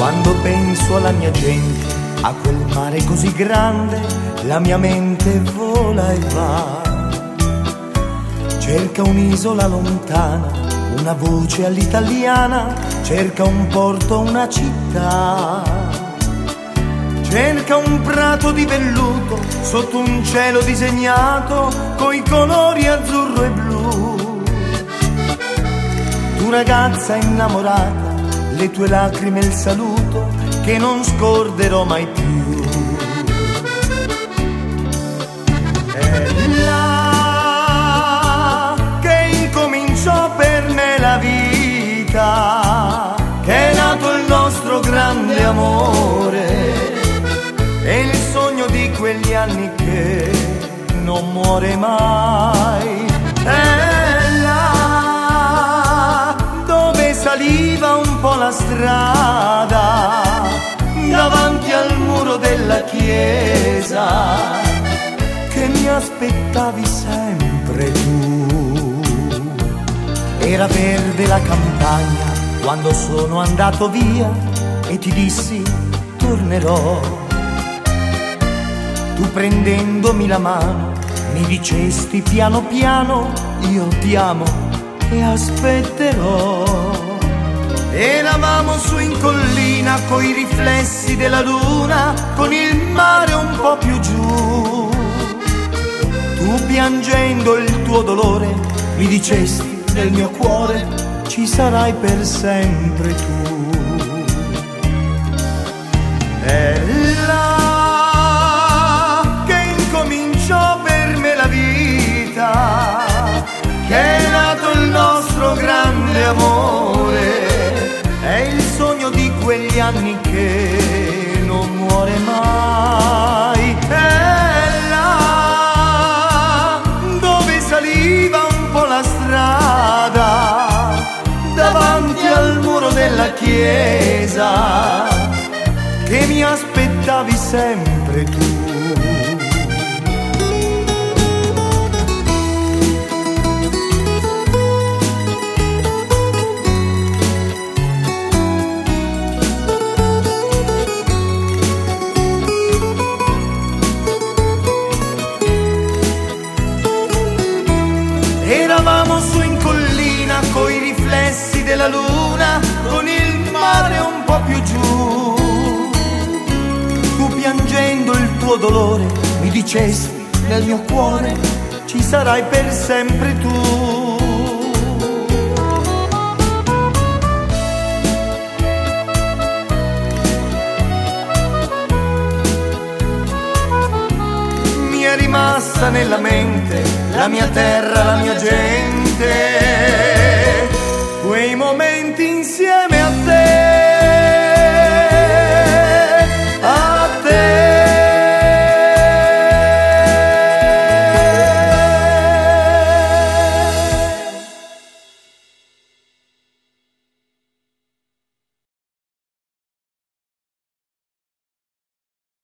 Quando penso alla mia gente, a quel mare così grande, la mia mente vola e va. Cerca un'isola lontana, una voce all'italiana, cerca un porto, una città. Cerca un prato di velluto, sotto un cielo disegnato, coi colori azzurro e blu. Tu ragazza innamorata, le tue lacrime e il saluto, che non scorderò mai più. È là che incominciò per me la vita, che è nato il nostro grande amore, e il sogno di quegli anni che non muore mai. È là dove saliva un po' la strada, davanti al muro della chiesa, che mi aspettavi sempre tu. Era verde la campagna quando sono andato via e ti dissi tornerò. Tu prendendomi la mano mi dicesti piano piano, io ti amo e aspetterò. Eravamo su in collina coi riflessi della luna, con il mare un po' più giù. Tu piangendo il tuo dolore mi dicesti nel mio cuore ci sarai per sempre tu. È là che incominciò per me la vita, che è nato il nostro grande amore, è il sogno di quegli anni che non muore mai. È là dove saliva un po' la strada, davanti al muro della chiesa, che mi aspettavi sempre tu. Eravamo su in collina coi riflessi della luna, con il mare un po' più giù. Tu piangendo il tuo dolore mi dicesti nel mio cuore ci sarai per sempre tu. Mi è rimasta nella mente la mia terra, la mia gente, quei momenti insieme